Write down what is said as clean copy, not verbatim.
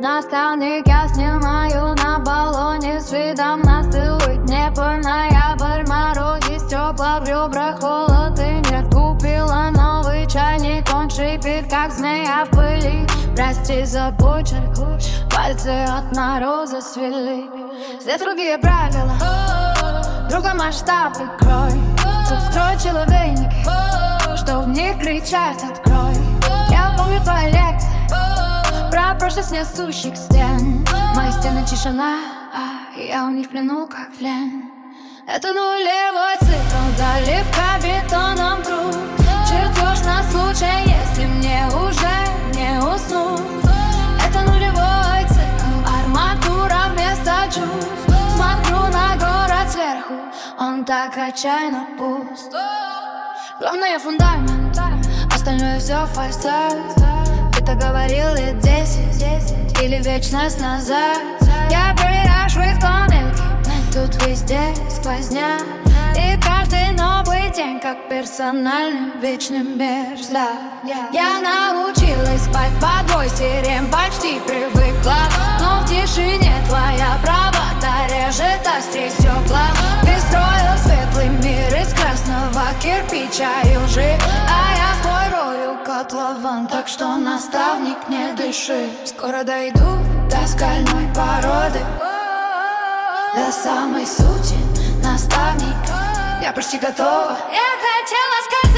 Наставник я снимаю на баллоне с видом на стылый Днепр, ноябрь, морозец, тепло в ребрах, холод и мир. Купила новый чайник, он шипит, как змея в пыли. Прости за почерк, пальцы от мороза свели. Здесь другие правила, другой масштаб и крой. Тут строй человейники, что в них кричать открой. Я помню твои лекции про прошлых снесущих стен. Мои стены тишина, а я у них в плену как плен. Это нулевой цикл, заливка бетоном круг. Чертеж на случай, если мне уже не уснуть. Это нулевой цикл, арматура вместо чувств. Смотрю на город сверху, он так отчаянно пуст. Главное фундамент, остальное все фасад. Ты-то говорил лет 10 или вечность назад. Я проверяю в тоннельки, тут везде сквозня. И каждый новый день как персональный вечный мерзляк. Я научилась спать под бой сирен, почти привыкла. Но в тишине твоя правота режет острее стекла. Ты строил светлый мир из красного кирпича и лжи, а я свой рою котлован, так что, наставник, не дыши. Скоро дойду до скальной породы, до самой сути, наставник, я почти готова. Я хотела сказать